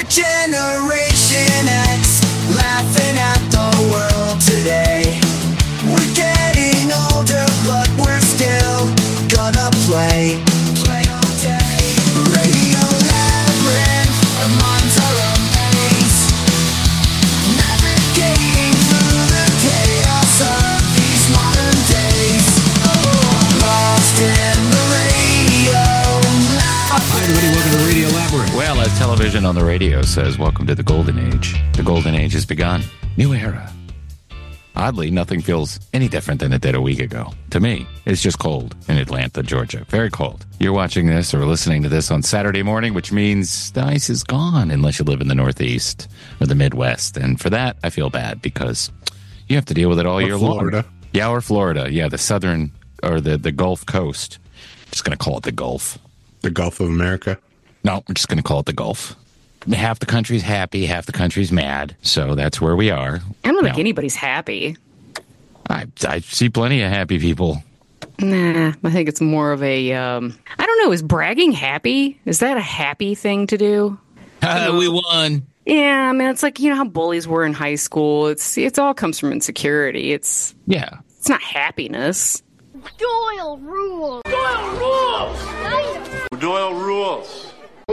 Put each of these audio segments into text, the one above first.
Generation X, laughing at the world today. We're getting older, but we're still gonna play all day. Radio Labyrinth, our minds are a maze, navigating through the chaos of these modern days. Lost in the radio. Hi, everybody. Welcome to Radio Labyrinth. Well, as television on the radio says, welcome to the Golden Age. The Golden Age has begun. New era. Oddly, nothing feels any different than it did a week ago. To me, it's just cold in Atlanta, Georgia. Very cold. You're watching this or listening to this on Saturday morning, which means the ice is gone unless you live in the Northeast or the Midwest. And for that, I feel bad because you have to deal with it all year long. Yeah, or Florida. Yeah, the southern or the Gulf Coast. Just going to call it the Gulf. The Gulf of America? No, I'm just going to call it the Gulf. Half the country's happy, half the country's mad. So that's where we are. I don't think anybody's happy. I see plenty of happy people. Nah, I think it's more of a, I don't know, is bragging happy? Is that a happy thing to do? We won. Yeah, I mean, it's like, you know how bullies were in high school. It's all comes from insecurity. It's not happiness. Doyle rules! Doyle rules! Doyle rules!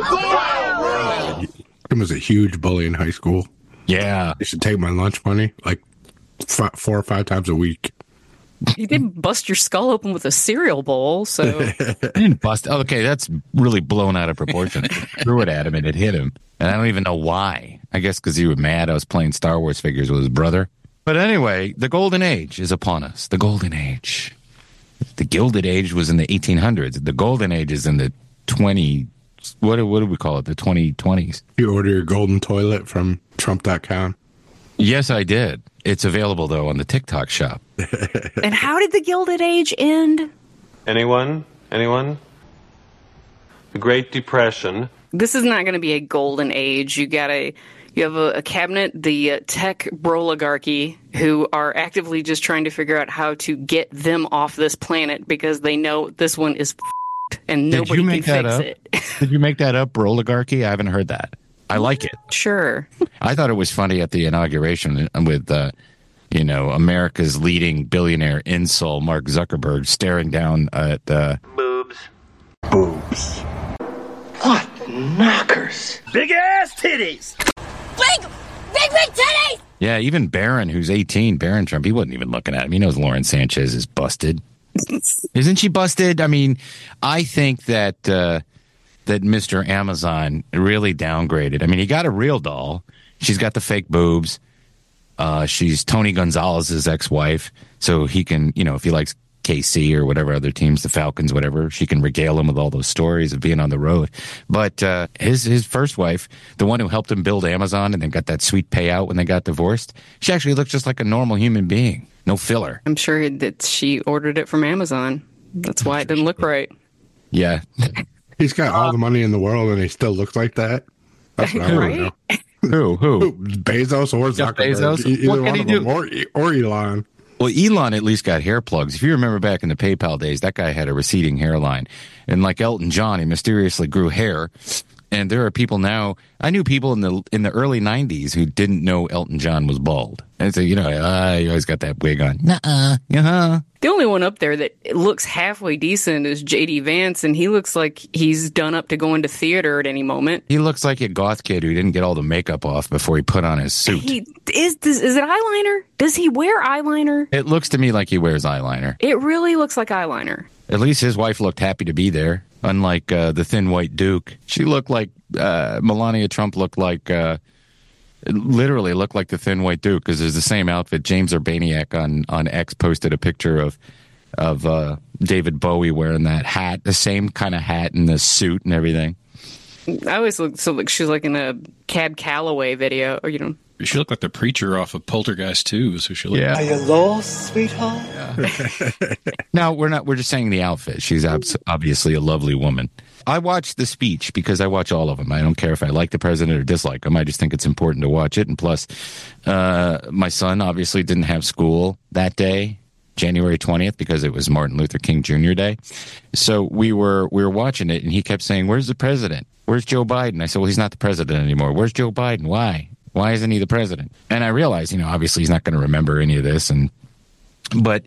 I was a huge bully in high school. Yeah. I used to take my lunch money like 4 or 5 times a week. You didn't bust your skull open with a cereal bowl, so... I didn't bust. Okay, that's really blown out of proportion. I threw it at him and it hit him. And I don't even know why. I guess because he was mad I was playing Star Wars figures with his brother. But anyway, the Golden Age is upon us. The Golden Age. The Gilded Age was in the 1800s. The Golden Age is in the 20... What do we call it? The 2020s. You order your golden toilet from Trump.com? Yes, I did. It's available, though, on the TikTok shop. And how did the Gilded Age end? Anyone? The Great Depression. This is not going to be a golden age. You have a cabinet, the tech broligarchy, who are actively just trying to figure out how to get them off this planet because they know this one is and nobody can fix it. Did you make that up, oligarchy? I haven't heard that. I like it. Sure. I thought it was funny at the inauguration with, America's leading billionaire insult, Mark Zuckerberg, staring down at Boobs. What knockers? Big ass titties. Big titties! Yeah, even Barron, who's 18, Barron Trump, he wasn't even looking at him. He knows Lauren Sanchez is busted. Isn't she busted? I mean, I think that that Mr. Amazon really downgraded. I mean, he got a real doll. She's got the fake boobs. She's Tony Gonzalez's ex-wife, so he can, if he likes KC or whatever other teams, the Falcons, whatever, she can regale him with all those stories of being on the road. But his first wife, the one who helped him build Amazon and then got that sweet payout when they got divorced, she actually looks just like a normal human being. No filler. I'm sure that she ordered it from Amazon. That's why it didn't look right. Yeah. He's got all the money in the world and he still looks like that. That's what I want to know. Who? Bezos or Zuckerberg. Bezos? Either What one can of he them do? or Elon. Well, Elon at least got hair plugs. If you remember back in the PayPal days, that guy had a receding hairline. And like Elton John, he mysteriously grew hair. And there are people now, I knew people in the early 90s who didn't know Elton John was bald. And so, you always got that wig on. The only one up there that looks halfway decent is J.D. Vance, and he looks like he's done up to go into theater at any moment. He looks like a goth kid who didn't get all the makeup off before he put on his suit. Is it eyeliner? Does he wear eyeliner? It looks to me like he wears eyeliner. It really looks like eyeliner. At least his wife looked happy to be there. Unlike the thin white Duke. She looked like Melania Trump looked like literally looked like the thin white Duke because there's the same outfit. James Urbaniak on X posted a picture of David Bowie wearing that hat, the same kind of hat and the suit and everything. I always look so like she's like in a Cab Calloway video, or She looked like the preacher off of Poltergeist 2. So she looked. Are you lost, sweetheart? Yeah. No, we're just saying the outfit. She's obviously a lovely woman. I watched the speech because I watch all of them. I don't care if I like the president or dislike him. I just think it's important to watch it. And plus, my son obviously didn't have school that day, January 20th, because it was Martin Luther King Jr. Day. So we were watching it, and he kept saying, "Where's the president?" Where's Joe Biden? I said, well, he's not the president anymore. Where's Joe Biden? Why? Why isn't he the president? And I realized, obviously he's not going to remember any of this. But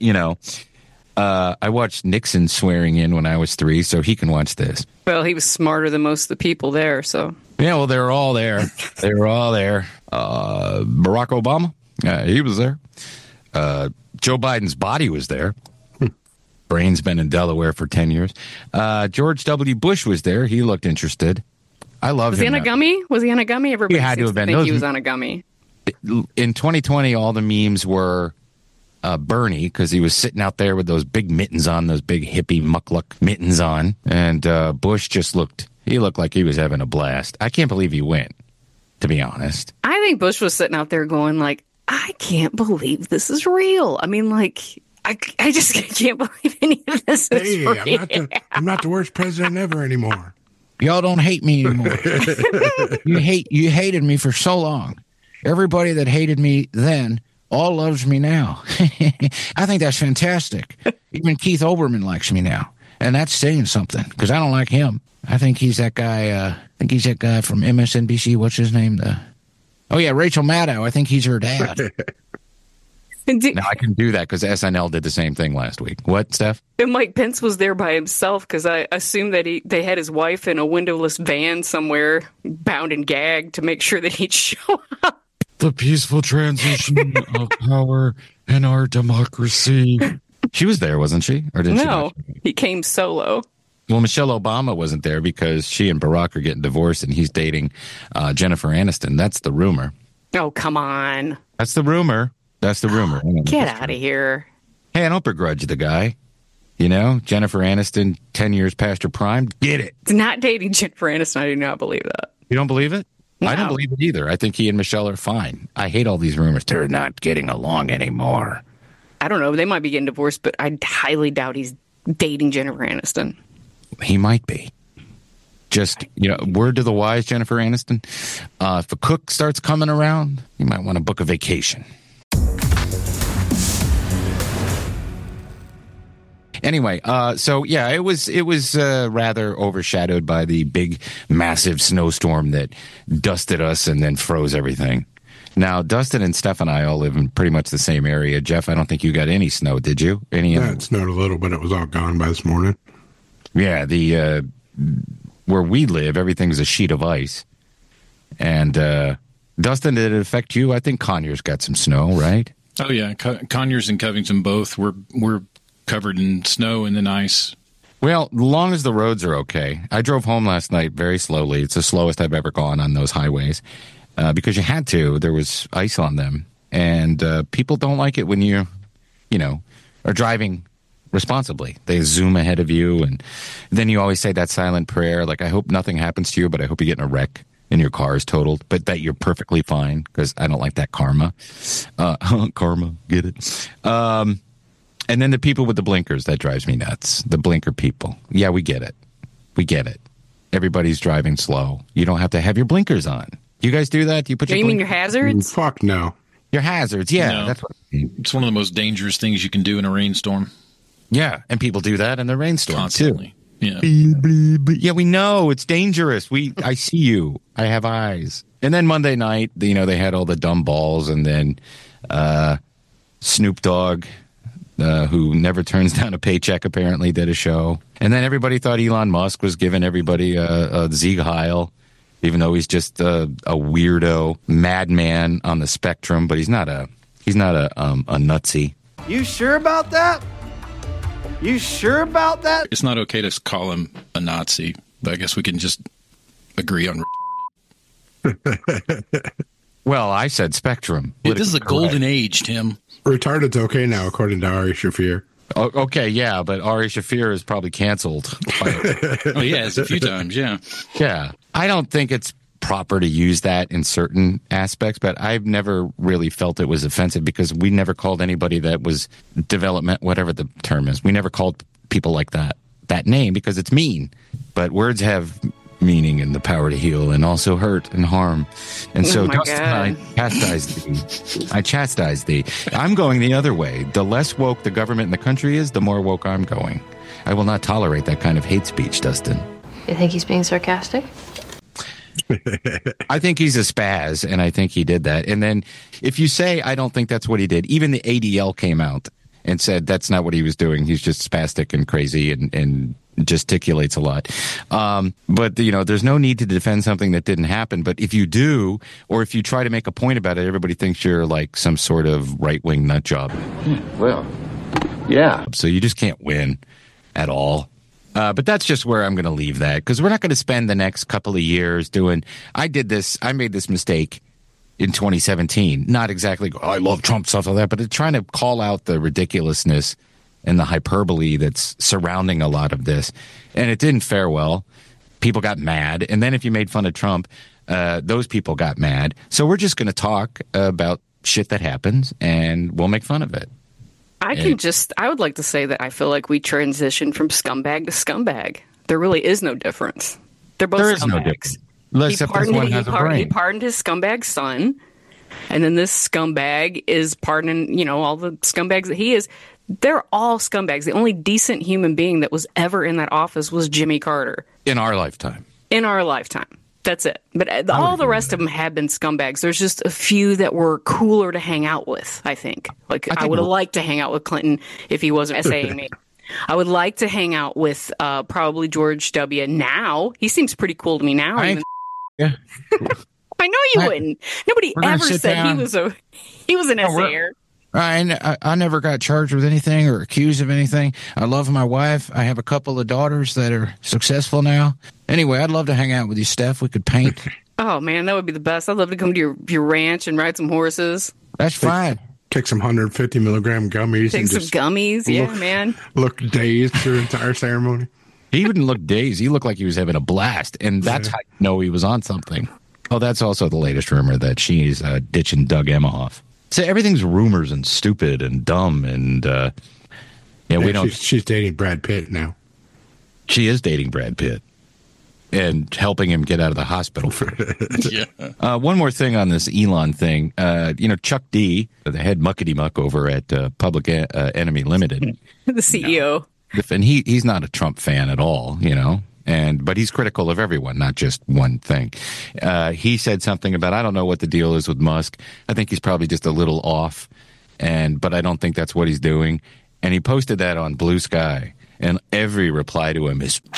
I watched Nixon swearing in when I was 3, so he can watch this. Well, he was smarter than most of the people there, so. Yeah, well, they were all there. They were all there. Barack Obama, he was there. Joe Biden's body was there. Brain's been in Delaware for 10 years. George W. Bush was there. He looked interested. I love him. Was he on a gummy? Was he on a gummy? Everybody He had to seems have been. think he was on a gummy. In 2020, all the memes were Bernie, because he was sitting out there with those big mittens on, those big hippie muckluck mittens on. And Bush just looked like he was having a blast. I can't believe he went, to be honest. I think Bush was sitting out there going like, I can't believe this is real. I mean, like, I just can't believe any of this is real. I'm not the worst president ever anymore. Y'all don't hate me anymore. You hated me for so long. Everybody that hated me then all loves me now. I think that's fantastic. Even Keith Olbermann likes me now. And that's saying something, because I don't like him. I think he's that guy. From MSNBC. What's his name? Rachel Maddow. I think he's her dad. Now I can do that because SNL did the same thing last week. What, Steph? And Mike Pence was there by himself because I assumed that they had his wife in a windowless van somewhere, bound and gagged to make sure that he'd show up. The peaceful transition of power in our democracy. She was there, wasn't she? Or didn't she? No, he came solo. Well, Michelle Obama wasn't there because she and Barack are getting divorced and he's dating Jennifer Aniston. That's the rumor. Oh, come on. That's the rumor. That's the rumor. Get out of here. Hey, I don't begrudge the guy. Jennifer Aniston, 10 years past her prime. Get it. It's not dating Jennifer Aniston. I do not believe that. You don't believe it? No. I don't believe it either. I think he and Michelle are fine. I hate all these rumors. They're not getting along anymore. I don't know. They might be getting divorced, but I highly doubt he's dating Jennifer Aniston. He might be. Just, word to the wise, Jennifer Aniston. If a cook starts coming around, you might want to book a vacation. Anyway, it was rather overshadowed by the big, massive snowstorm that dusted us and then froze everything. Now, Dustin and Steph and I all live in pretty much the same area. Jeff, I don't think you got any snow, did you? Yeah, it snowed a little, but it was all gone by this morning. Yeah, where we live, everything's a sheet of ice. And Dustin, did it affect you? I think Conyers got some snow, right? Oh yeah, Conyers and Covington both were covered in snow and then ice. Well, as long as the roads are okay. I drove home last night very slowly. It's the slowest I've ever gone on those highways because you had to. There was ice on them. And people don't like it when you are driving responsibly. They zoom ahead of you. And then you always say that silent prayer, like, I hope nothing happens to you, but I hope you get in a wreck and your car is totaled, but that you're perfectly fine because I don't like that karma. Karma, get it? And then the people with the blinkers, that drives me nuts. The blinker people. Yeah, we get it. We get it. Everybody's driving slow. You don't have to have your blinkers on. You guys do that? Do you put You mean your hazards? Fuck no. Your hazards, yeah. No. That's what I mean. It's one of the most dangerous things you can do in a rainstorm. Yeah, and people do that in the rainstorm Constantly. too. Yeah. Yeah, we know. It's dangerous. I see you. I have eyes. And then Monday night, they had all the dumb balls, and then Snoop Dogg, who never turns down a paycheck, apparently did a show. And then everybody thought Elon Musk was giving everybody a Sieg Heil, even though he's just a weirdo madman on the spectrum. But he's not a nutsy. You sure about that? You sure about that? It's not okay to call him a Nazi, but I guess we can just agree on retarded. Well, I said spectrum. This is a golden age, Tim. Retarded's okay now, according to Ari Shaffir. Oh, okay, yeah, but Ari Shaffir is probably canceled. Oh, yeah, it's a few times, yeah. Yeah. I don't think it's proper to use that in certain aspects, but I've never really felt it was offensive because we never called anybody that was development, whatever the term is. We never called people like that name because it's mean. But words have meaning and the power to heal and also hurt and harm. And so Dustin and I chastise thee. I'm going the other way. The less woke the government and the country is, the more woke I'm going. I will not tolerate that kind of hate speech, Dustin. You think he's being sarcastic? I think he's a spaz, and I think he did that. And then if you say, I don't think that's what he did, even the ADL came out and said that's not what he was doing. He's just spastic and crazy and gesticulates a lot. But, there's no need to defend something that didn't happen. But if you do, or if you try to make a point about it, everybody thinks you're like some sort of right-wing nut job. Well, yeah. So you just can't win at all. But that's just where I'm going to leave that, because we're not going to spend the next couple of years doing, I made this mistake in 2017. Not exactly, I love Trump, stuff like that, but trying to call out the ridiculousness and the hyperbole that's surrounding a lot of this. And it didn't fare well. People got mad. And then if you made fun of Trump, those people got mad. So we're just going to talk about shit that happens, and we'll make fun of it. I would like to say that I feel like we transitioned from scumbag to scumbag. There really is no difference. They're both there scumbags. Is no difference. Except this one has a brain. He pardoned his scumbag son, and then this scumbag is pardoning, all the scumbags that he is. They're all scumbags. The only decent human being that was ever in that office was Jimmy Carter. In our lifetime. In our lifetime. That's it. But all the rest of them have been scumbags. There's just a few that were cooler to hang out with, I think. I would have liked to hang out with Clinton if he wasn't saying me. I would like to hang out with probably George W. now. He seems pretty cool to me now. Yeah. I know you wouldn't. Nobody ever said he was an assayer. I never got charged with anything or accused of anything. I love my wife. I have a couple of daughters that are successful now. Anyway, I'd love to hang out with you, Steph. We could paint. Oh, man, that would be the best. I'd love to come to your ranch and ride some horses. That's fine. Take some 150 milligram gummies. Take some gummies, man. Look dazed through the entire ceremony. He wouldn't look dazed. He looked like he was having a blast. And that's how you know he was on something. Oh, that's also the latest rumor that she's ditching Doug Emhoff. So everything's rumors and stupid and dumb. And we don't. She's dating Brad Pitt now. She is dating Brad Pitt and helping him get out of the hospital. Yeah. One more thing on this Elon thing. Chuck D, the head muckety muck over at Public Enemy Limited, the CEO, and he's not a Trump fan at all, but he's critical of everyone, not just one thing. He said something about, I don't know what the deal is with Musk. I think he's probably just a little off, but I don't think that's what he's doing. And he posted that on Blue Sky, and every reply to him is,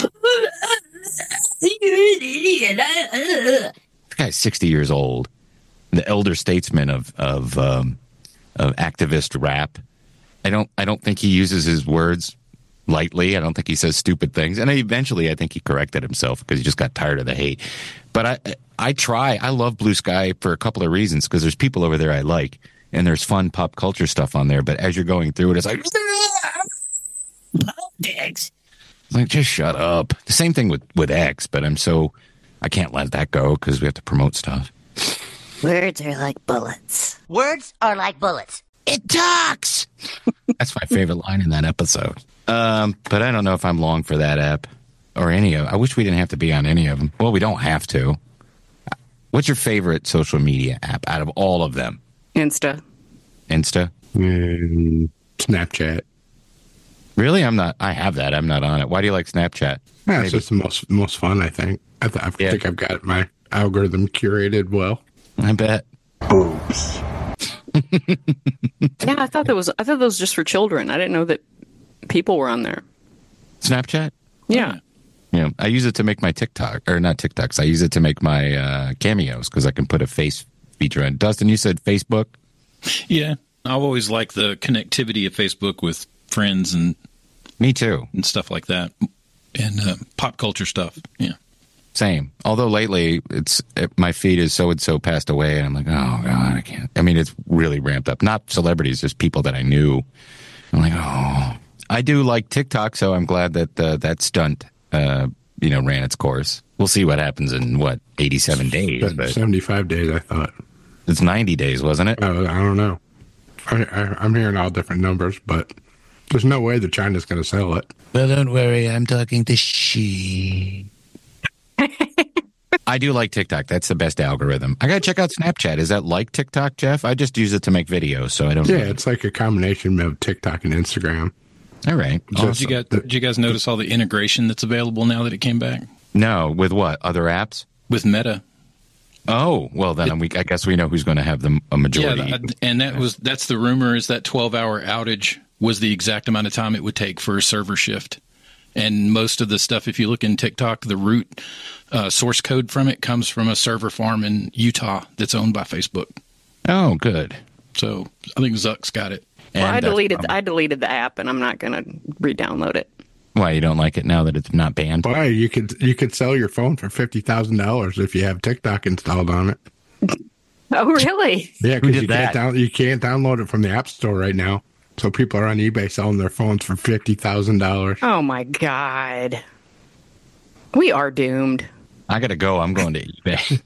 this guy's 60 years old, the elder statesman of activist rap. I don't think he uses his words lightly. I don't think he says stupid things. And eventually I think he corrected himself because he just got tired of the hate. But I love Blue Sky for a couple of reasons, because there's people over there I like, and there's fun pop culture stuff on there. But as you're going through it, it's like, politics. Like, just shut up. The same thing with X, but I can't let that go because we have to promote stuff. Words are like bullets. Words are like bullets. It talks. That's my favorite line in that episode. But I don't know if I'm long for that app or any of. I wish we didn't have to be on any of them. Well, we don't have to. What's your favorite social media app out of all of them? Insta. Snapchat. Really? I have that. I'm not on it. Why do you like Snapchat? Yeah, it's just the most fun, I think. I think I've got my algorithm curated well. I bet. Oops. Yeah, I thought that was just for children. I didn't know that people were on there. Snapchat? Yeah. Yeah. I use it to make my TikTok, or not TikToks. I use it to make my cameos because I can put a face feature on. Dustin, you said Facebook? Yeah. I've always liked the connectivity of Facebook with friends and me too, and stuff like that, and pop culture stuff. Yeah, same. Although lately, my feed is so and so passed away, and I'm like, oh god, I can't. I mean, it's really ramped up. Not celebrities, just people that I knew. I'm like, oh, I do like TikTok, so I'm glad that that stunt, ran its course. We'll see what happens in 87 days. 75 days, I thought. It's 90 days, wasn't it? I don't know. I'm hearing all different numbers, but there's no way that China's going to sell it. Well, don't worry. I'm talking to she. I do like TikTok. That's the best algorithm. I got to check out Snapchat. Is that like TikTok, Jeff? I just use it to make videos, so I don't know. Yeah, it's like a combination of TikTok and Instagram. All right. Did you guys notice all the integration that's available now that it came back? No. With what? Other apps? With Meta. Oh, well, then I guess we know who's going to have a majority. Yeah, and that's the rumor, is that 12-hour outage was the exact amount of time it would take for a server shift. And most of the stuff, if you look in TikTok, the root source code from it comes from a server farm in Utah that's owned by Facebook. Oh, good. So I think Zuck's got it. Well, I deleted the app, and I'm not going to re-download it. Why, you don't like it now that it's not banned? Why, you could sell your phone for $50,000 if you have TikTok installed on it. Oh, really? Yeah, because you can't download it from the App Store right now. So people are on eBay selling their phones for $50,000. Oh my God, we are doomed. I gotta go. I'm going to eBay.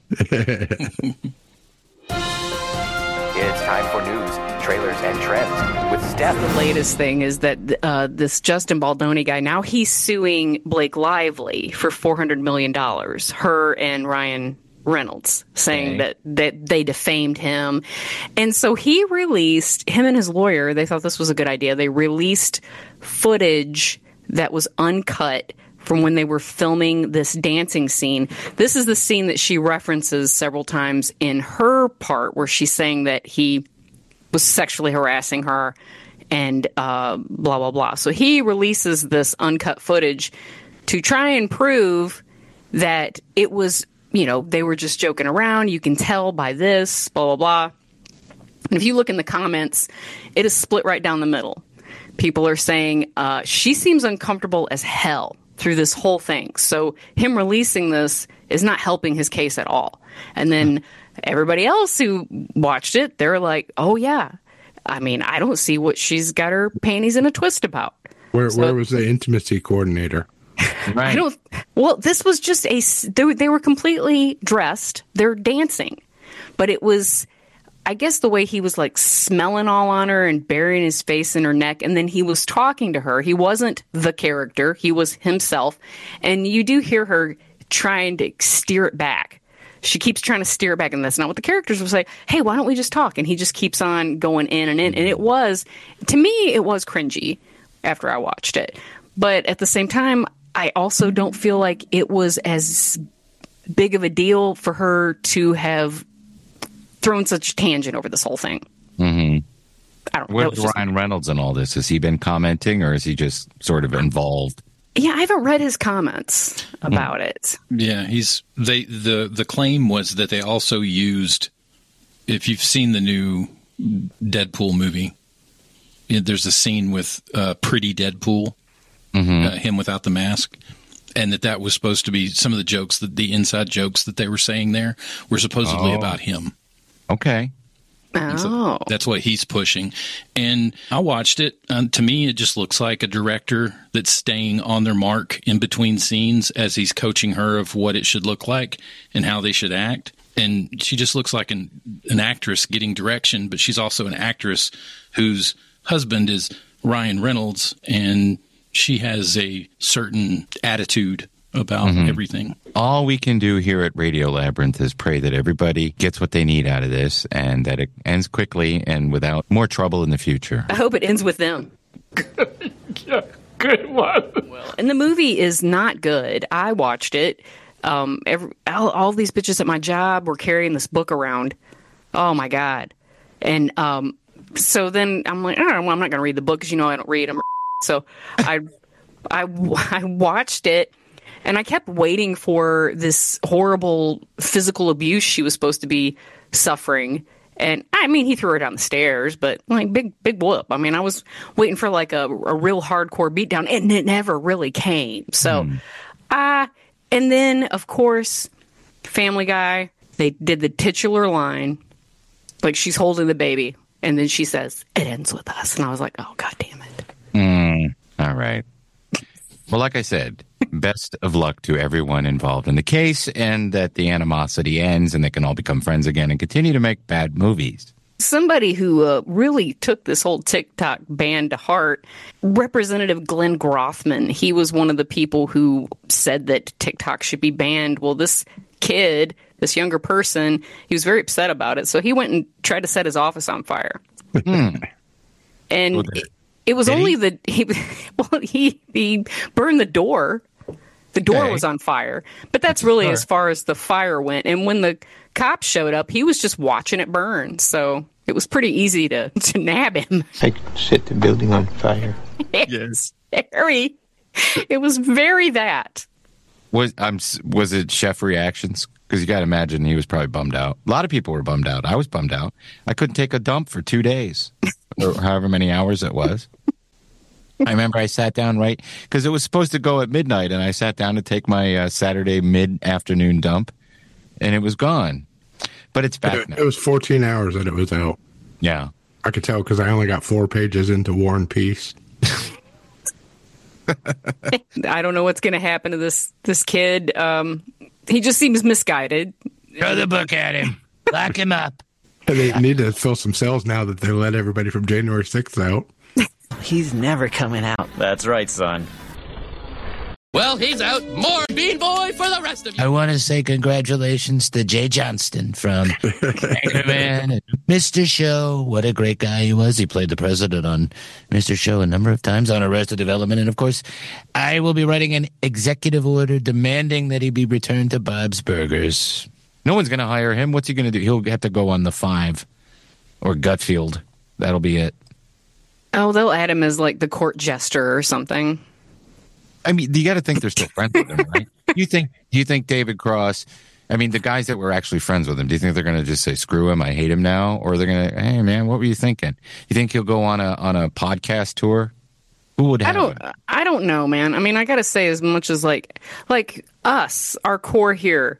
It's time for news, trailers, and trends with Steph. The latest thing is that this Justin Baldoni guy, now he's suing Blake Lively for $400 million, her and Ryan Reynolds, saying that they defamed him. And so him and his lawyer, they thought this was a good idea. They released footage that was uncut from when they were filming this dancing scene. This is the scene that she references several times in her part, where she's saying that he was sexually harassing her and blah, blah, blah. So he releases this uncut footage to try and prove that it was, they were just joking around. You can tell by this, blah, blah, blah. And if you look in the comments, it is split right down the middle. People are saying she seems uncomfortable as hell through this whole thing. So him releasing this is not helping his case at all. And then everybody else who watched it, they're like, oh, yeah. I mean, I don't see what she's got her panties in a twist about. Where was the intimacy coordinator? Right. Well, this was just they were completely dressed. They're dancing. But it was, I guess, the way he was like smelling all on her and burying his face in her neck. And then he was talking to her. He wasn't the character. He was himself. And you do hear her trying to steer it back. She keeps trying to steer it back. And that's not what the characters will say. Hey, why don't we just talk? And he just keeps on going in and in. And it was, to me, it was cringy after I watched it. But at the same time, I also don't feel like it was as big of a deal for her to have thrown such a tangent over this whole thing. Mm-hmm. I don't know. Where's Ryan Reynolds in all this? Has he been commenting, or is he just sort of involved? Yeah, I haven't read his comments about it. Yeah, the claim was that they also used, if you've seen the new Deadpool movie, there's a scene with Pretty Deadpool. Him without the mask, and that was supposed to be some of the jokes, the inside jokes that they were saying there were supposedly about him. Okay. Oh. That's what he's pushing. And I watched it. To me, it just looks like a director that's staying on their mark in between scenes as he's coaching her of what it should look like and how they should act. And she just looks like an actress getting direction, but she's also an actress whose husband is Ryan Reynolds, and she has a certain attitude about everything. All we can do here at Radio Labyrinth is pray that everybody gets what they need out of this and that it ends quickly and without more trouble in the future. I hope it ends with them. Yeah, good one. Well, and the movie is not good. I watched it. All these bitches at my job were carrying this book around. Oh, my God. And so then I'm like, I'm not going to read the book because, I don't read them. So I watched it, and I kept waiting for this horrible physical abuse she was supposed to be suffering. And I mean, he threw her down the stairs, but like big whoop. I mean, I was waiting for like a real hardcore beatdown, and it never really came. So, and then of course, Family Guy, they did the titular line, like she's holding the baby, and then she says, "It ends with us," and I was like, "Oh, God damn it." All right. Well, like I said, best of luck to everyone involved in the case, and that the animosity ends and they can all become friends again and continue to make bad movies. Somebody who really took this whole TikTok ban to heart, Representative Glenn Grothman, he was one of the people who said that TikTok should be banned. Well, this kid, this younger person, he was very upset about it, so he went and tried to set his office on fire. And it was only he burned the door. The door was on fire. But that's really as far as the fire went. And when the cops showed up, he was just watching it burn. So it was pretty easy to nab him. I could set the building on fire. Yes. Very. It was very that. Was it chef reactions? Because you got to imagine he was probably bummed out. A lot of people were bummed out. I was bummed out. I couldn't take a dump for 2 days, or however many hours it was. I remember I sat down because it was supposed to go at midnight, and I sat down to take my Saturday mid-afternoon dump, and it was gone. But it's back now. It was 14 hours that it was out. Yeah. I could tell because I only got 4 pages into War and Peace. I don't know what's going to happen to this kid. He just seems misguided. Throw the book at him. Lock him up. And they need to fill some cells now that they let everybody from January 6th out. He's never coming out. That's right, son. Well, he's out. More Bean Boy for the rest of you. I want to say congratulations to Jay Johnston from Anchorman and Mr. Show. What a great guy he was. He played the president on Mr. Show a number of times on Arrested Development. And, of course, I will be writing an executive order demanding that he be returned to Bob's Burgers. No one's going to hire him. What's he going to do? He'll have to go on the 5 or Gutfield. That'll be it. Oh, they'll add him as like the court jester or something. I mean, you got to think they're still friends with him, right? Do you think David Cross, I mean, the guys that were actually friends with him, do you think they're going to just say, screw him, I hate him now? Or they're going to, hey, man, what were you thinking? You think he'll go on a podcast tour? Who would have him? I don't know, man. I mean, I got to say, as much as like us, our core here,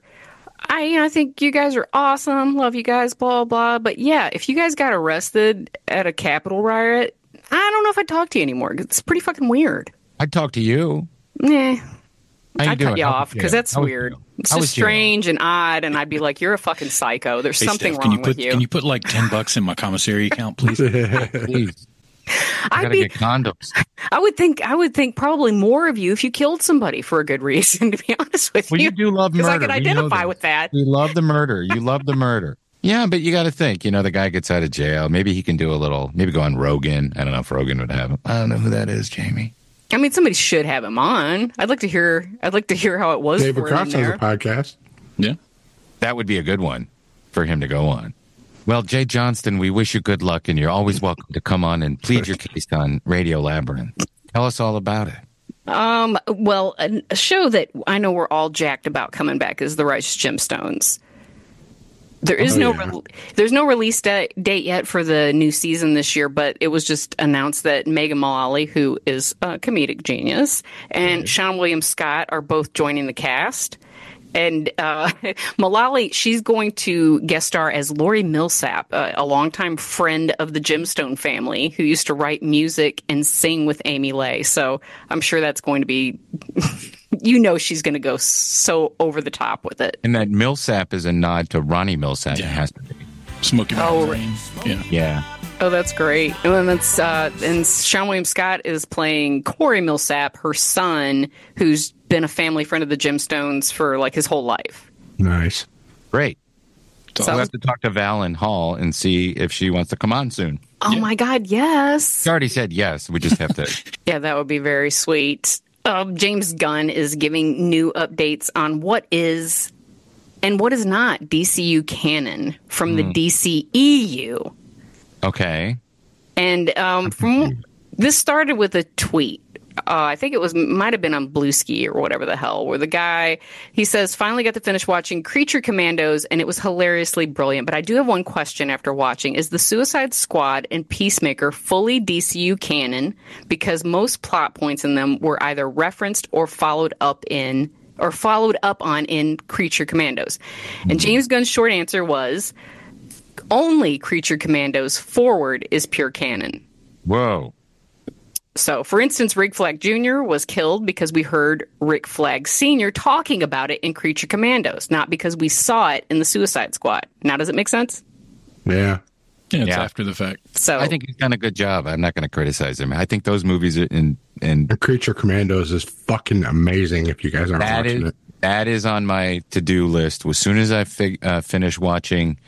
I think you guys are awesome. Love you guys, blah, blah. But yeah, if you guys got arrested at a Capitol riot, I don't know if I'd talk to you anymore. It's pretty fucking weird. I'd talk to you. Nah. I'd cut you off because that's weird. It's just strange and odd, and I'd be like, you're a fucking psycho. There's something Steph, wrong with you. Can you put like $10 in my commissary account, please? Please. I gotta get condoms. I would think probably more of you if you killed somebody for a good reason, to be honest with you. Well, you do love murder. Because I could identify with that. You love the murder. You love the murder. Yeah, but you got to think, the guy gets out of jail. Maybe he can do maybe go on Rogan. I don't know if Rogan would have him. I don't know who that is, Jamie. I mean, somebody should have him on. I'd like to hear how it was. David Cross has a podcast. Yeah, that would be a good one for him to go on. Well, Jay Johnston, we wish you good luck, and you're always welcome to come on and plead your case on Radio Labyrinth. Tell us all about it. Well, a show that I know we're all jacked about coming back is The Righteous Gemstones. There's no release date yet for the new season this year, but it was just announced that Megan Mullally, who is a comedic genius, and Sean William Scott are both joining the cast. And Mullally, she's going to guest star as Lori Millsap, a longtime friend of the Gemstone family who used to write music and sing with Amy Lay. So I'm sure that's going to be... she's going to go so over the top with it. And that Millsap is a nod to Ronnie Millsap. Yeah. It has to be. Smokey Mountain. Yeah. Oh, that's great. And that's and Sean William Scott is playing Corey Millsap, her son, who's been a family friend of the Gemstones for like his whole life. Nice. Great. So we'll have to talk to Valen Hall and see if she wants to come on soon. Oh, my God, yes. She already said yes. We just have to. Yeah, that would be very sweet. James Gunn is giving new updates on what is and what is not DCU canon from the DCEU. Okay. And this started with a tweet. I think might have been on Bluesky or whatever the hell, where the guy, he says, finally got to finish watching Creature Commandos, and it was hilariously brilliant. But I do have one question after watching. Is the Suicide Squad and Peacemaker fully DCU canon? Because most plot points in them were either referenced or followed up on in Creature Commandos. And James Gunn's short answer was, only Creature Commandos Forward is pure canon. Whoa. So, for instance, Rick Flag Jr. was killed because we heard Rick Flag Sr. talking about it in Creature Commandos, not because we saw it in the Suicide Squad. Now, does it make sense? Yeah. Yeah, it's after the fact. So I think he's done a good job. I'm not going to criticize him. I think those movies and Creature Commandos is fucking amazing if you guys aren't watching it. That is on my to-do list. As soon as I finish watching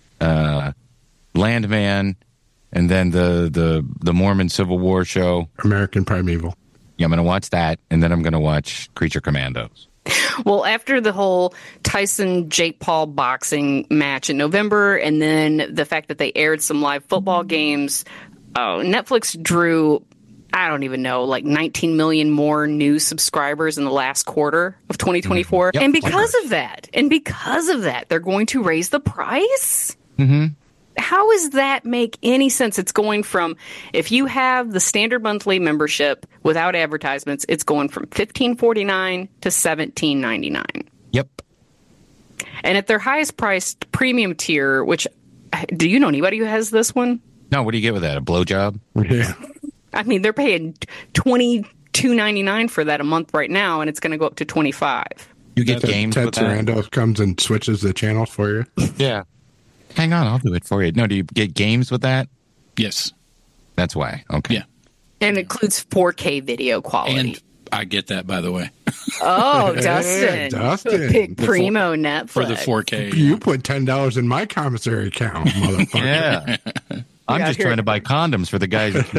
Landman and then the Mormon Civil War show. American Primeval. Yeah, I'm going to watch that, and then I'm going to watch Creature Commandos. Well, after the whole Tyson-Jake Paul boxing match in November, and then the fact that they aired some live football games, Netflix drew, I don't even know, like 19 million more new subscribers in the last quarter of 2024. Yep. And because of that, they're going to raise the price? Mm-hmm. How does that make any sense? It's going from, if you have the standard monthly membership without advertisements, it's going from $15.49 to $17.99. Yep. And at their highest priced premium tier, which, do you know anybody who has this one? No, what do you get with that? A blowjob? Yeah. I mean, they're paying $22.99 for that a month right now, and it's going to go up to $25. You get games Ted with that? Sarandos comes and switches the channels for you. Yeah. Hang on, I'll do it for you. No, do you get games with that? Yes. That's why. Okay. Yeah. And it includes 4K video quality. And I get that, by the way. Oh, Dustin. Dustin. Big primo Netflix. For the 4K. You put $10 in my commissary account, motherfucker. Yeah. I'm just trying to buy condoms for the guys who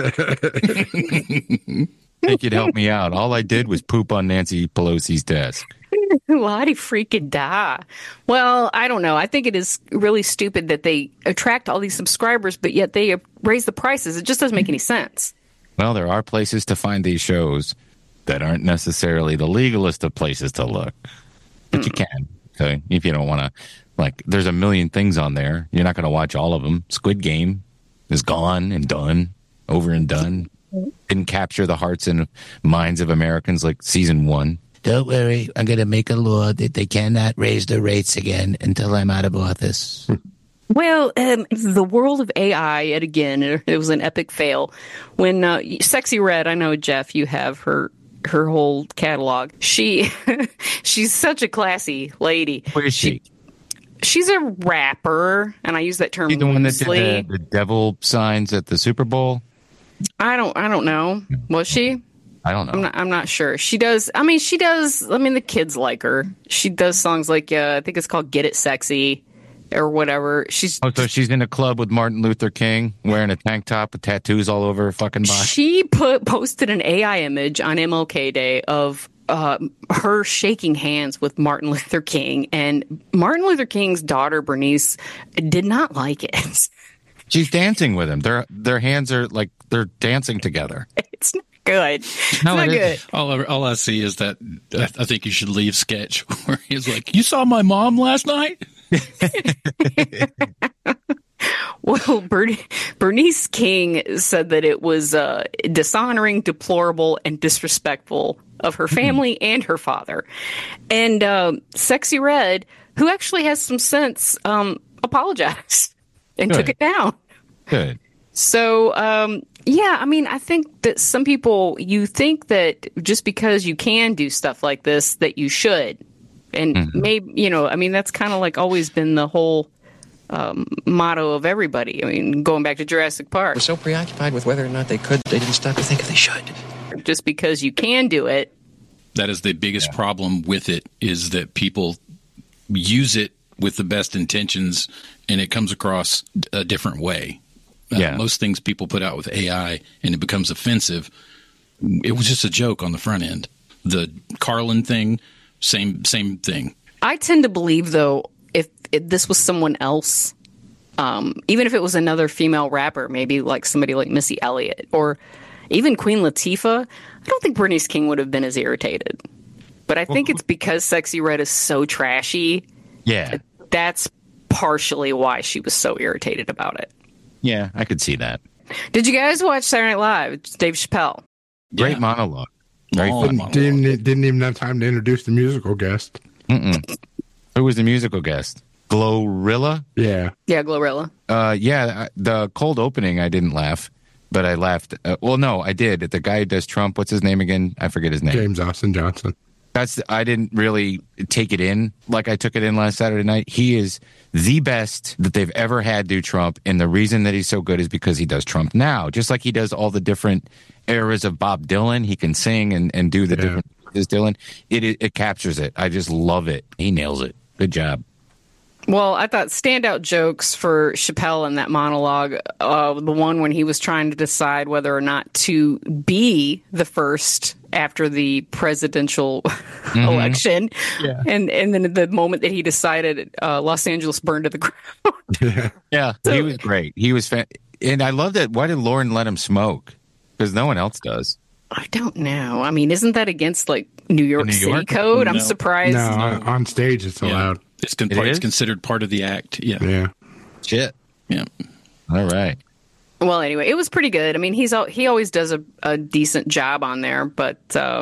fucking think you'd help me out. All I did was poop on Nancy Pelosi's desk. Why'd he freaking die? Well, I don't know. I think it is really stupid that they attract all these subscribers, but yet they raise the prices. It just doesn't make any sense. Well, there are places to find these shows that aren't necessarily the legalist of places to look. But you can. So if you don't want to, like, there's a million things on there. You're not going to watch all of them. Squid Game is gone and done, over and done. Didn't capture the hearts and minds of Americans like season 1. Don't worry, I'm going to make a law that they cannot raise the rates again until I'm out of office. Well, the world of AI, yet again, it was an epic fail. When Sexy Red, I know, Jeff, you have her whole catalog. She's such a classy lady. Where is she? She's a rapper, and I use that term She's the one that loosely. did the devil signs at the Super Bowl? I don't know. Was she? I don't know. I'm not sure. She does. I mean, the kids like her. She does songs like, I think it's called Get It Sexy or whatever. So she's in a club with Martin Luther King wearing a tank top with tattoos all over her fucking body. She posted an AI image on MLK Day of her shaking hands with Martin Luther King, and Martin Luther King's daughter, Bernice, did not like it. She's dancing with him. Their hands are like they're dancing together. It's not good. It's No, not it good. All I see is that I think you should leave sketch where he's like, "You saw my mom last night?" Well, Bernice King said that it was dishonoring, deplorable, and disrespectful of her family and her father. And Sexy Red, who actually has some sense, apologized and took it down. Good. So, I mean, I think that some people, you think that just because you can do stuff like this, that you should. And maybe, I mean, that's kind of like always been the whole motto of everybody. I mean, going back to Jurassic Park. We're so preoccupied with whether or not they could, they didn't stop to think if they should. Just because you can do it. That is the biggest problem with it, is that people use it with the best intentions and it comes across a different way. Most things people put out with AI and it becomes offensive. It was just a joke on the front end. The Carlin thing, same thing. I tend to believe, though, if this was someone else, even if it was another female rapper, maybe like somebody like Missy Elliott or even Queen Latifah, I don't think Bernice King would have been as irritated. But I think it's because Sexy Red is so trashy. Yeah. That's partially why she was so irritated about it. Yeah, I could see that. Did you guys watch Saturday Night Live? It's Dave Chappelle. Great monologue. Very funny. Didn't even have time to introduce the musical guest. Who was the musical guest? Glorilla? Yeah. Yeah, Glorilla. The cold opening, I didn't laugh, but I laughed. No, I did. The guy who does Trump, what's his name again? I forget his name. James Austin Johnson. I didn't really take it in like I took it in last Saturday night. He is the best that they've ever had do Trump, and the reason that he's so good is because he does Trump now. Just like he does all the different eras of Bob Dylan, he can sing and do the different Dylan. It captures it. I just love it. He nails it. Good job. Well, I thought standout jokes for Chappelle in that monologue, the one when he was trying to decide whether or not to be the first after the presidential election. Yeah. And then the moment that he decided Los Angeles burned to the ground. Yeah, So- he was great. He was and I love that. Why did Lauren let him smoke? Because no one else does. I don't know. I mean, isn't that against like New York New City York? code? I'm No. surprised. No, on stage it's allowed. It's, It it's is? considered part of the act. Yeah. Yeah. Shit. Yeah. All right. Well, anyway, it was pretty good. I mean, he always does a decent job on there, but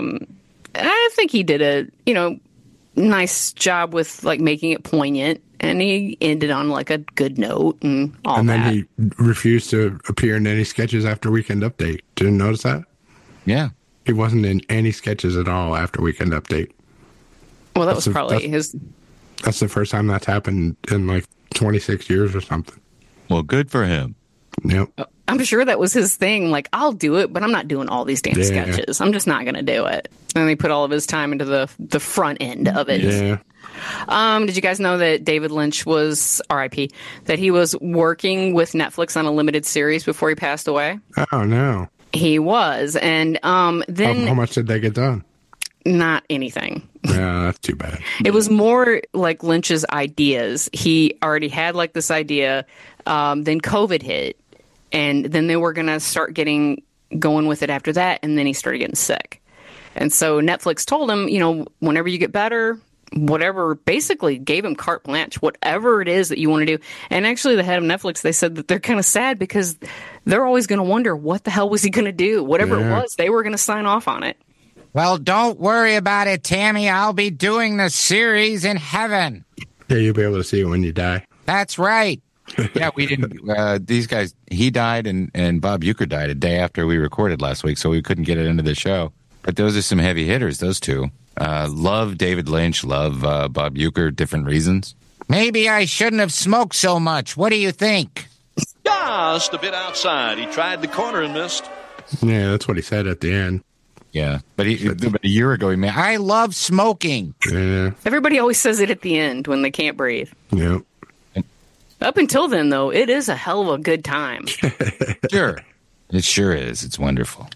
I think he did a nice job with like making it poignant, and he ended on like a good note and all And that. then he refused to appear in any sketches after Weekend Update. Didn't notice that? Yeah. He wasn't in any sketches at all after Weekend Update. Well, that That's was probably that's- his. That's the first time that's happened in like 26 years or something. Well, good for him. Yep. I'm sure that was his thing. Like, I'll do it, but I'm not doing all these damn Yeah. sketches. I'm just not going to do it. And he put all of his time into the front end of it. Yeah. Did you guys know that David Lynch was R.I.P. that he was working with Netflix on a limited series before he passed away? Oh, no. He was, and then How much did they get done? not anything. Yeah, that's too bad. It was more like Lynch's ideas. He already had like this idea. Then COVID hit, and then they were going to start going with it after that. And then he started getting sick. And so Netflix told him, whenever you get better, whatever, basically gave him carte blanche, whatever it is that you want to do. And actually the head of Netflix, they said that they're kind of sad because they're always going to wonder what the hell was he going to do? Whatever it was, they were going to sign off on it. Well, don't worry about it, Tammy. I'll be doing the series in heaven. Yeah, you'll be able to see it when you die. That's right. Yeah, we didn't. These guys, he died and Bob Uecker died a day after we recorded last week, so we couldn't get it into the show. But those are some heavy hitters, those two. Love David Lynch, love Bob Uecker, different reasons. Maybe I shouldn't have smoked so much. What do you think? Just a bit outside. He tried the corner and missed. Yeah, that's what he said at the end. Yeah, but a year ago he made. I love smoking. Yeah. Everybody always says it at the end when they can't breathe. Yep. Up until then, though, it is a hell of a good time. Sure, it sure is. It's wonderful.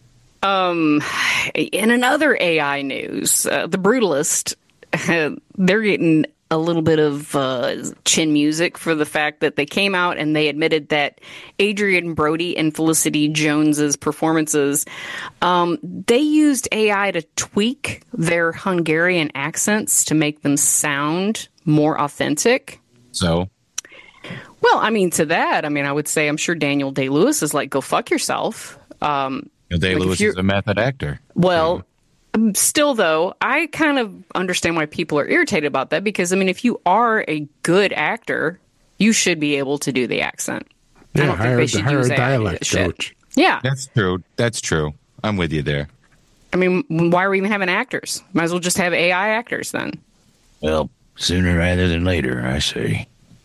In another AI news, The Brutalist, they're getting a little bit of chin music for the fact that they came out and they admitted that Adrian Brody and Felicity Jones's performances, they used AI to tweak their Hungarian accents to make them sound more authentic. So? Well, I mean, I would say I'm sure Daniel Day-Lewis is like, go fuck yourself. Day-Lewis is a method actor. Well, still, though, I kind of understand why people are irritated about that because, I mean, if you are a good actor, you should be able to do the accent. I Yeah, don't think they should hire use a AI to do dialect that shit. coach. Yeah. That's true. I'm with you there. I mean, why are we even having actors? Might as well just have AI actors then. Well, sooner rather than later, I say.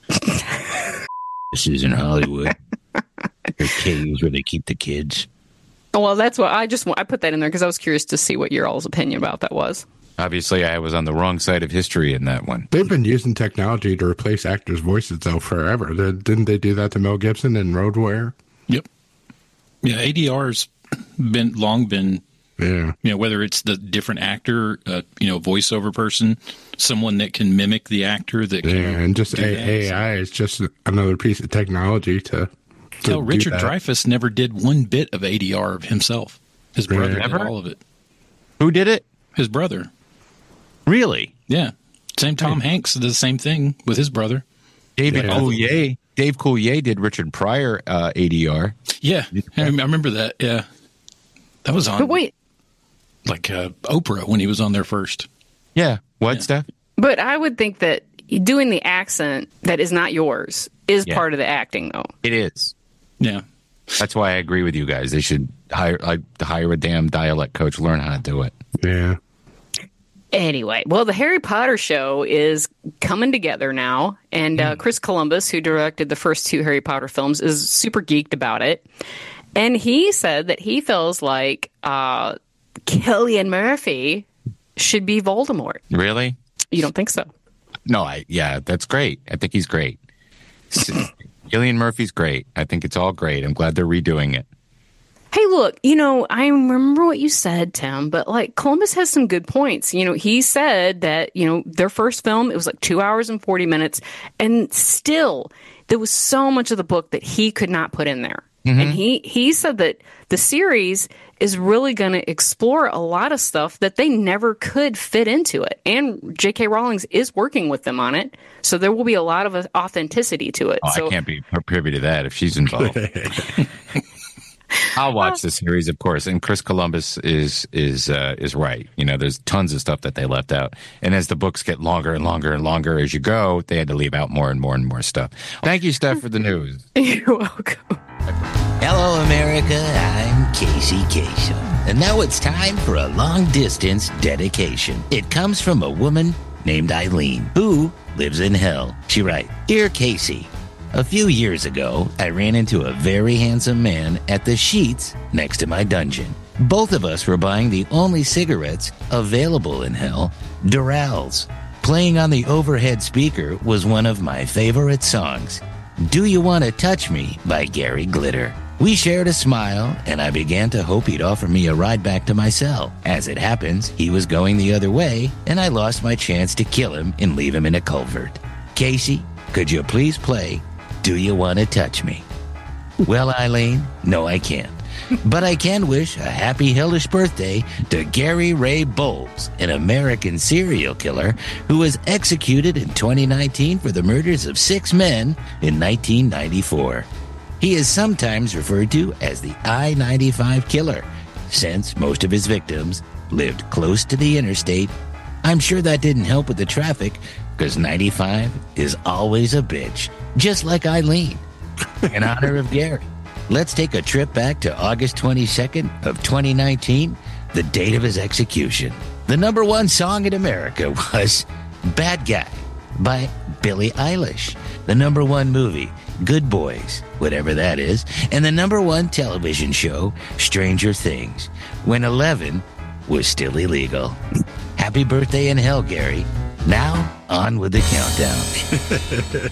This is in Hollywood. Their caves where they keep the kids. Well, that's what I put that in there because I was curious to see what your all's opinion about that was. Obviously, I was on the wrong side of history in that one. They've been using technology to replace actors' voices, though, forever. Didn't they do that to Mel Gibson in Road Warrior? Yep. Yeah, ADR's long been, whether it's the different actor, voiceover person, someone that can mimic the actor that can. Yeah, and just AI is just another piece of technology to Hell, Richard do that. Dreyfuss never did one bit of ADR of himself. His brother did all of it. Who did it? His brother. Really? Yeah. Same Tom Hanks did the same thing with his brother. David Coulier. Dave Coulier did Richard Pryor ADR. Yeah, I remember that. Yeah, that was on. But wait, like Oprah when he was on there first. Yeah. What, Steph? But I would think that doing the accent that is not yours is part of the acting, though. It is. Yeah. That's why I agree with you guys. They should hire a damn dialect coach, learn how to do it. Yeah. Anyway, well, the Harry Potter show is coming together now, and Chris Columbus, who directed the first two Harry Potter films, is super geeked about it. And he said that he feels like Cillian Murphy should be Voldemort. Really? You don't think so? No, that's great. I think he's great. Cillian Murphy's great. I think it's all great. I'm glad they're redoing it. Hey, look, I remember what you said, Tim, but like Columbus has some good points. He said that, their first film, it was like 2 hours and 40 minutes. And still, there was so much of the book that he could not put in there. Mm-hmm. And he said that the series is really going to explore a lot of stuff that they never could fit into it. And J.K. Rowling is working with them on it. So there will be a lot of authenticity to it. I can't be privy to that if she's involved. I'll watch the series, of course. And Chris Columbus is right. There's tons of stuff that they left out. And as the books get longer and longer and longer as you go, they had to leave out more and more and more stuff. Thank you, Steph, for the news. You're welcome. Hello, America. I'm Casey Kasem. And now it's time for a long-distance dedication. It comes from a woman named Eileen, who lives in hell. She writes, Dear Casey, a few years ago, I ran into a very handsome man at the Sheetz next to my dungeon. Both of us were buying the only cigarettes available in hell, Dural's. Playing on the overhead speaker was one of my favorite songs, Do You Want to Touch Me by Gary Glitter. We shared a smile, and I began to hope he'd offer me a ride back to my cell. As it happens, he was going the other way, and I lost my chance to kill him and leave him in a culvert. Casey, could you please play Do You Want to Touch Me? Well, Eileen, no, I can't. But I can wish a happy hellish birthday to Gary Ray Bowles, an American serial killer who was executed in 2019 for the murders of 6 men in 1994. He is sometimes referred to as the I-95 killer, since most of his victims lived close to the interstate. I'm sure that didn't help with the traffic, because 95 is always a bitch, just like Eileen. In honor of Gary, let's take a trip back to August 22nd of 2019, the date of his execution. The number one song in America was Bad Guy by Billie Eilish. The number one movie, Good Boys, whatever that is, and the number one television show, Stranger Things, when 11 was still illegal. Happy birthday in hell, Gary. Now, on with the countdown.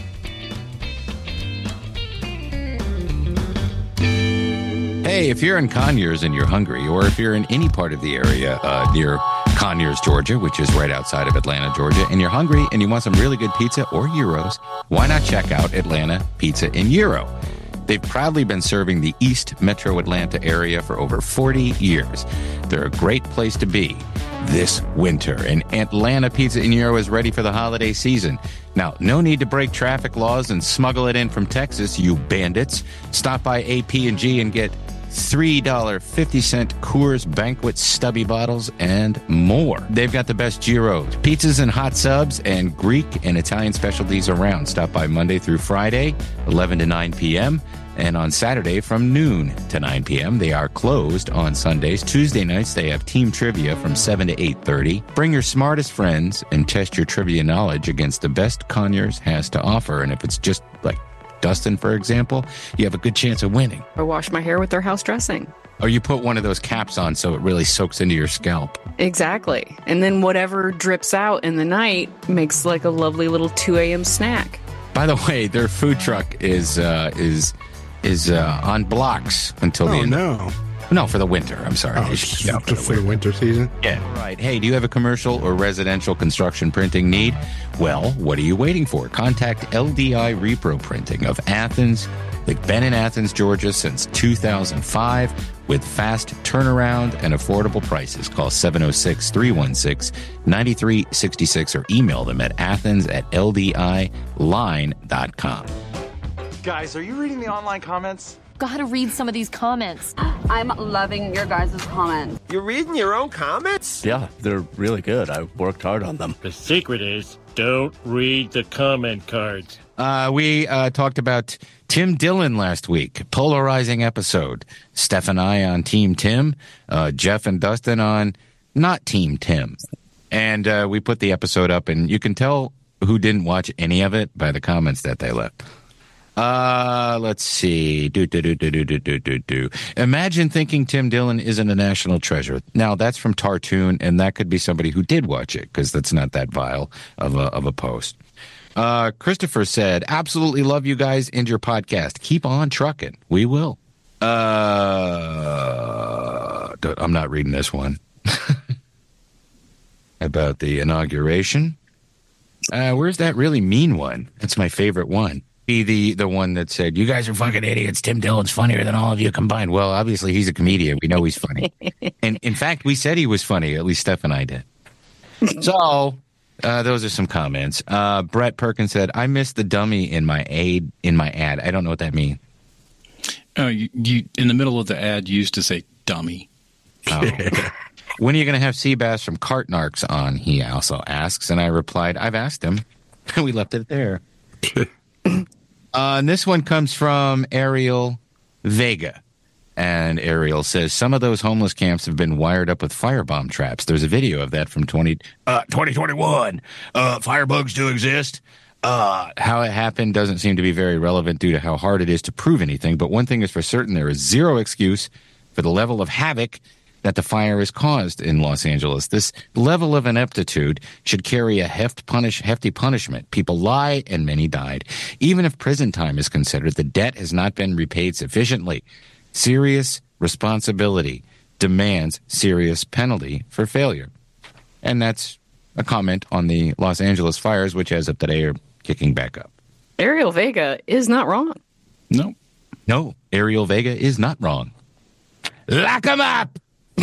Hey, if you're in Conyers and you're hungry, or if you're in any part of the area near Conyers, Georgia, which is right outside of Atlanta, Georgia, and you're hungry and you want some really good pizza or gyros, why not check out Atlanta Pizza and Gyro? They've proudly been serving the East Metro Atlanta area for over 40 years. They're a great place to be this winter, and Atlanta Pizza and Gyro is ready for the holiday season. Now, no need to break traffic laws and smuggle it in from Texas, you bandits. Stop by AP&G and get $3.50 Coors Banquet stubby bottles and more. They've got the best gyros, pizzas and hot subs, and Greek and Italian specialties around. Stop by Monday through Friday, 11 to 9 p.m., and on Saturday from noon to 9 p.m. They are closed on Sundays. Tuesday nights, they have team trivia from 7 to 8:30. Bring your smartest friends and test your trivia knowledge against the best Conyers has to offer. And if it's just like Dustin, for example, you have a good chance of winning. Or wash my hair with their house dressing. Or you put one of those caps on so it really soaks into your scalp. Exactly. And then whatever drips out in the night makes like a lovely little 2 a.m. snack. By the way, their food truck is on blocks until the end. No, for the winter. I'm sorry. Oh, just for the winter season? Yeah. All right. Hey, do you have a commercial or residential construction printing need? Well, what are you waiting for? Contact LDI Repro Printing of Athens. They've been in Athens, Georgia since 2005 with fast turnaround and affordable prices. Call 706-316-9366 or email them at athens@ldiline.com. Guys, are you reading the online comments? Gotta read some of these comments. I'm loving your guys' comments. You're reading your own comments? Yeah, they're really good. I worked hard on them. The secret is don't read the comment cards. We talked about Tim Dillon last week. Polarizing episode. Steph and I on Team Tim. Jeff and Dustin on not Team Tim. And we put the episode up, and you can tell who didn't watch any of it by the comments that they left. Let's see. Imagine thinking Tim Dillon isn't a national treasure. Now, that's from Tartoon, and that could be somebody who did watch it, because that's not that vile of a post. Christopher said, absolutely love you guys and your podcast. Keep on trucking. We will. I'm not reading this one. About the inauguration. Where's that really mean one? That's my favorite one. Be the one that said, "You guys are fucking idiots. Tim Dillon's funnier than all of you combined." Well, obviously he's a comedian. We know he's funny. And in fact, we said he was funny. At least Steph and I did. So those are some comments. Brett Perkins said, "I missed the dummy in my ad. I don't know what that means." You in the middle of the ad, you used to say dummy. Oh. When are you going to have Seabass from Cartnarks on? He also asks, and I replied, "I've asked him." We left it there. And this one comes from Ariel Vega. And Ariel says, some of those homeless camps have been wired up with firebomb traps. There's a video of that from 2021. Firebugs do exist. How it happened doesn't seem to be very relevant due to how hard it is to prove anything. But one thing is for certain, there is zero excuse for the level of havoc that the fire has caused in Los Angeles. This level of ineptitude should carry a hefty punishment. People lie, and many died. Even if prison time is considered, the debt has not been repaid sufficiently. Serious responsibility demands serious penalty for failure. And that's a comment on the Los Angeles fires, which as of today are kicking back up. Ariel Vega is not wrong. No, Ariel Vega is not wrong. Lock him up!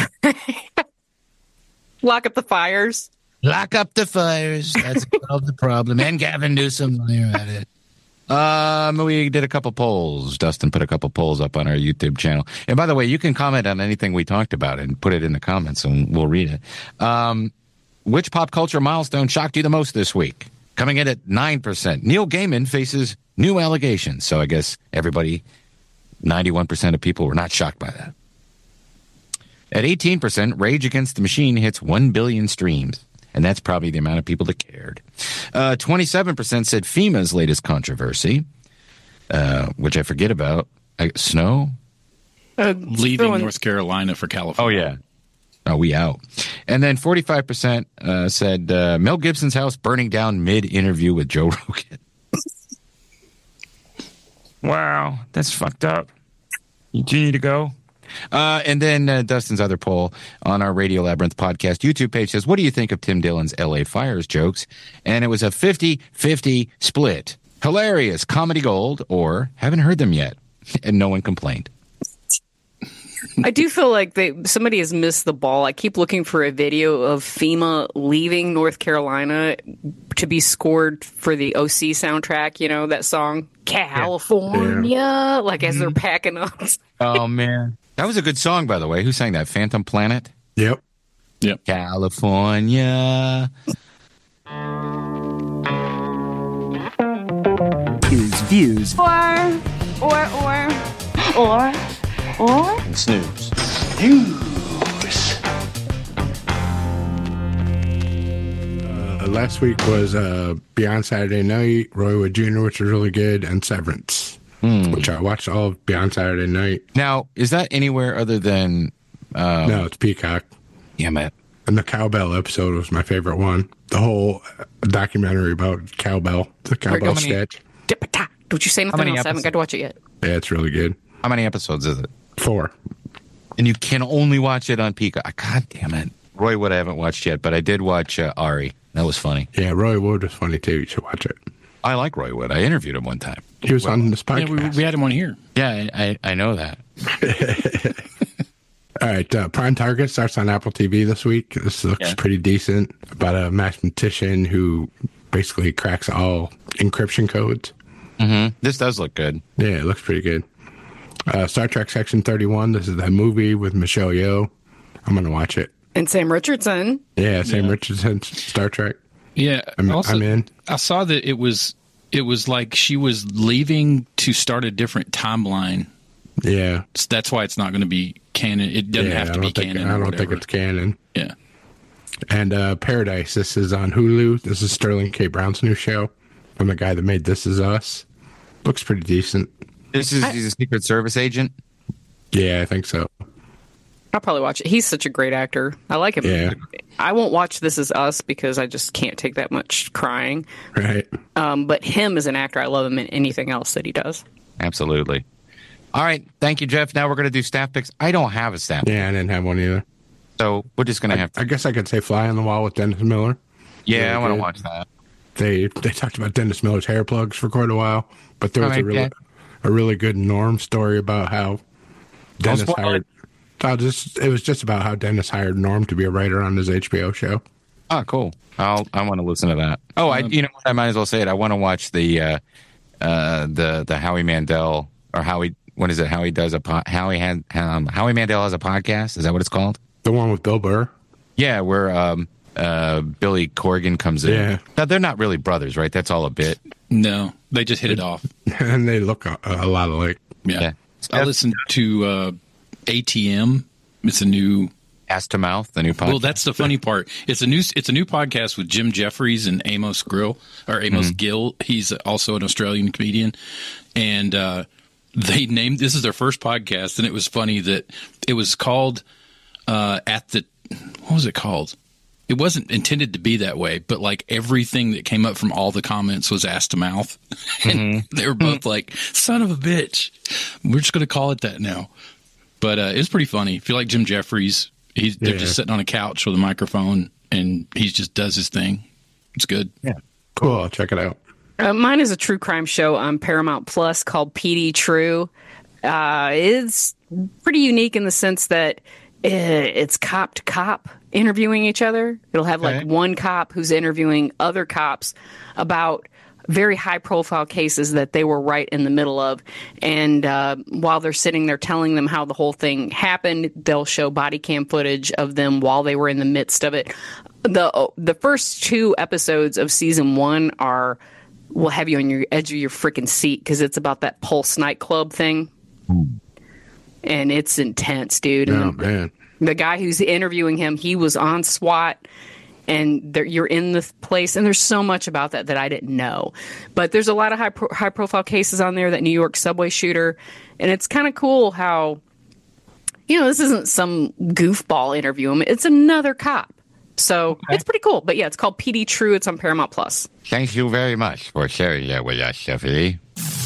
Lock up the fires. Lock up the fires. That's the problem. And Gavin Newsom while you're at it. We did a couple polls. Dustin put a couple polls up on our YouTube channel. And by the way, you can comment on anything we talked about and put it in the comments and we'll read it. Which pop culture milestone shocked you the most this week? Coming in at 9%. Neil Gaiman faces new allegations. So I guess everybody, 91% of people were not shocked by that. At 18%, Rage Against the Machine hits 1 billion streams. And that's probably the amount of people that cared. 27% said FEMA's latest controversy, which I forget about. Snow? Leaving North Carolina for California. Oh, yeah. Oh, we out. And then 45% said Mel Gibson's house burning down mid-interview with Joe Rogan. Wow, that's fucked up. Do you need to go? And then Dustin's other poll on our Radio Labyrinth podcast YouTube page says, what do you think of Tim Dillon's LA Fires jokes? And it was a 50-50 split. Hilarious, comedy gold, or haven't heard them yet. And no one complained. I do feel like somebody has missed the ball. I keep looking for a video of FEMA leaving North Carolina to be scored for the OC soundtrack. You know, that song, California, as they're packing up. Oh, man. That was a good song, by the way. Who sang that? Phantom Planet? Yep. California. Views. Or. And snooze. Last week was Beyond Saturday Night, Roy Wood Jr., which was really good, and Severance. Which I watched all of Beyond Saturday Night. Now, is that anywhere other than... no, it's Peacock. Damn it. And the cowbell episode was my favorite one. The whole documentary about cowbell, the cowbell sketch. Don't you say nothing else? I haven't got to watch it yet. Yeah, it's really good. How many episodes is it? 4. And you can only watch it on Peacock. God damn it. Roy Wood I haven't watched yet, but I did watch Ari. That was funny. Yeah, Roy Wood was funny too. You should watch it. I like Roy Wood. I interviewed him one time. He was on this podcast. Yeah, we had him on here. Yeah, I know that. All right, Prime Target starts on Apple TV this week. This looks pretty decent. About a mathematician who basically cracks all encryption codes. Mm-hmm. This does look good. Yeah, it looks pretty good. Star Trek Section 31. This is that movie with Michelle Yeoh. I'm going to watch it. And Sam Richardson. Yeah, Sam Richardson, Star Trek. Yeah, I'm in. I saw that it was like she was leaving to start a different timeline. Yeah. So that's why it's not going to be canon. It doesn't have to be canon. I don't think it's canon. Yeah. And Paradise, this is on Hulu. This is Sterling K. Brown's new show from the guy that made This Is Us. Looks pretty decent. He's a Secret Service agent? Yeah, I think so. I'll probably watch it. He's such a great actor. I like him. Yeah. I won't watch This Is Us because I just can't take that much crying. Right. But him as an actor, I love him in anything else that he does. Absolutely. All right. Thank you, Jeff. Now we're going to do staff picks. I don't have a staff pick. Yeah, I didn't have one either. So we're just going to have to. I guess I could say Fly on the Wall with Dennis Miller. Yeah, really I want to good. watch that. They talked about Dennis Miller's hair plugs for quite a while, but there was a really good Norm story about how Dennis hired. It was just about how Dennis hired Norm to be a writer on his HBO show. Oh, cool. I want to listen to that. Oh, you know what? I might as well say it. I want to watch the Howie Mandel or Howie. What is it? Howie Mandel has a podcast. Is that what it's called? The one with Bill Burr. Yeah, where Billy Corgan comes in. Yeah. Now, they're not really brothers, right? That's all a bit. No, they just hit it off. And they look a lot alike. Yeah. I listened to ATM. It's a new Ass to Mouth, the new podcast. Well, that's the funny part. It's a new podcast with Jim Jeffries and Amos Gill. He's also an Australian comedian, and they named this is their first podcast, and it was funny that it was called what was it called? It wasn't intended to be that way, but like everything that came up from all the comments was ass to mouth. And they were both like, son of a bitch. We're just going to call it that now. But it's pretty funny. If you like Jim Jeffries, they're just sitting on a couch with a microphone and he just does his thing. It's good. Yeah. Cool. I'll check it out. Mine is a true crime show on Paramount Plus called PD True. It's pretty unique in the sense that it's cop to cop interviewing each other. It'll have like one cop who's interviewing other cops about very high profile cases that they were right in the middle of. And while they're sitting there telling them how the whole thing happened, they'll show body cam footage of them while they were in the midst of it. The first 2 episodes of season 1 will have you on your edge of your freaking seat because it's about that Pulse nightclub thing. And it's intense, dude. Oh, man. The guy who's interviewing him, he was on SWAT, and you're in the place, and there's so much about that I didn't know. But there's a lot of high-profile cases on there, that New York subway shooter, and it's kind of cool how, this isn't some goofball interview. It's another cop. So it's pretty cool. But, yeah, it's called PD True. It's on Paramount Plus. Thank you very much for sharing that with us, Stephanie.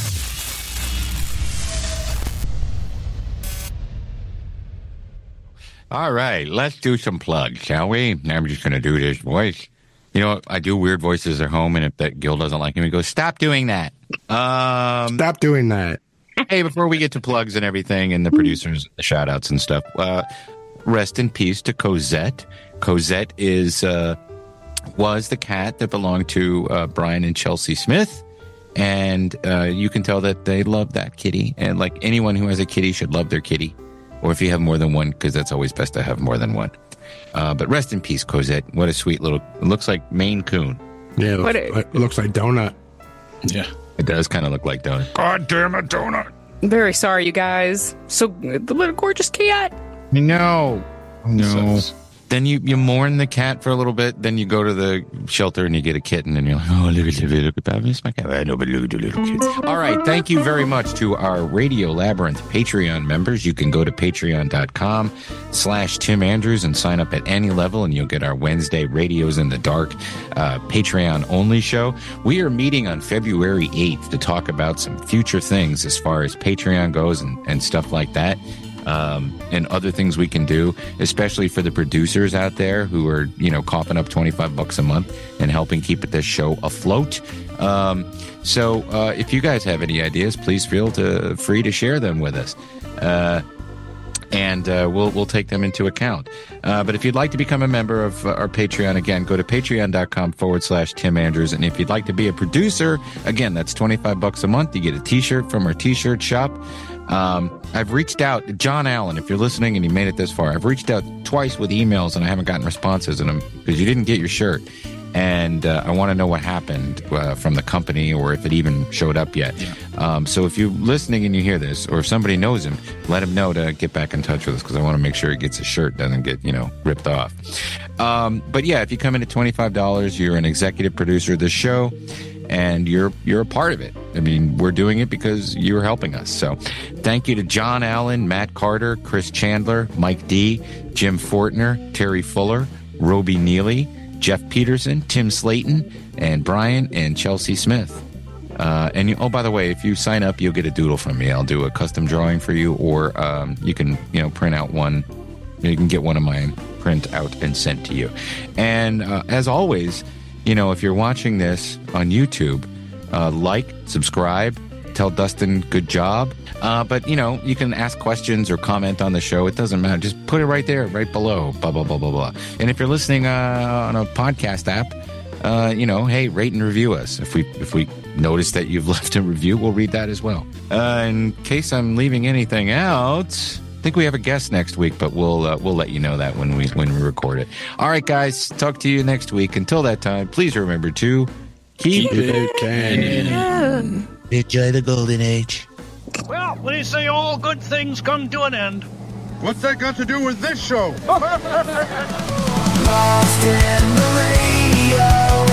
All right, let's do some plugs, shall we? I'm just going to do this voice. I do weird voices at home, and if that Gil doesn't like him, he goes, stop doing that. Stop doing that. Hey, before we get to plugs and everything and the producers, the shout-outs and stuff, rest in peace to Cosette. Cosette was the cat that belonged to Brian and Chelsea Smith, and you can tell that they love that kitty. And like anyone who has a kitty should love their kitty. Or if you have more than one, because that's always best to have more than one. But rest in peace, Cosette. What a sweet little... It looks like Maine Coon. Yeah, it looks like Donut. Yeah. It does kind of look like Donut. God damn it, Donut. I'm very sorry, you guys. So, the little gorgeous cat. No. Then you mourn the cat for a little bit. Then you go to the shelter and you get a kitten. And you're like, oh, look at that. Miss my cat. I know, but look at the little kid. All right. Thank you very much to our Radio Labyrinth Patreon members. You can go to patreon.com/Tim Andrews and sign up at any level. And you'll get our Wednesday Radios in the Dark Patreon only show. We are meeting on February 8th to talk about some future things as far as Patreon goes and stuff like that. And other things we can do, especially for the producers out there who are, coughing up $25 a month and helping keep this show afloat. So if you guys have any ideas, please feel free to share them with us. And we'll take them into account. But if you'd like to become a member of our Patreon, again, go to patreon.com/Tim Andrews. And if you'd like to be a producer, again, that's $25 a month. You get a t-shirt from our t-shirt shop. I've reached out, John Allen, if you're listening and you made it this far, I've reached out twice with emails and I haven't gotten responses in them because you didn't get your shirt. And I want to know what happened from the company or if it even showed up yet. Yeah. So if you're listening and you hear this, or if somebody knows him, let him know to get back in touch with us because I want to make sure he gets his shirt, doesn't get, ripped off. But yeah, if you come in at $25, you're an executive producer of this show. And you're a part of it. I mean, we're doing it because you're helping us. So thank you to John Allen, Matt Carter, Chris Chandler, Mike D, Jim Fortner, Terry Fuller, Roby Neely, Jeff Peterson, Tim Slayton, and Brian and Chelsea Smith. And by the way, if you sign up, you'll get a doodle from me. I'll do a custom drawing for you, or you can, print out one. You can get one of mine, print out and sent to you. And as always, if you're watching this on YouTube, like, subscribe, tell Dustin good job. But you can ask questions or comment on the show. It doesn't matter. Just put it right there, right below. Blah blah blah blah blah. And if you're listening on a podcast app, hey, rate and review us. If we notice that you've left a review, we'll read that as well. In case I'm leaving anything out, I think we have a guest next week, but we'll let you know that when we record it. All right, guys, talk to you next week. Until that time, please remember to keep it canon. Enjoy the golden age. Well, they say all good things come to an end. What's that got to do with this show? Lost in the radio.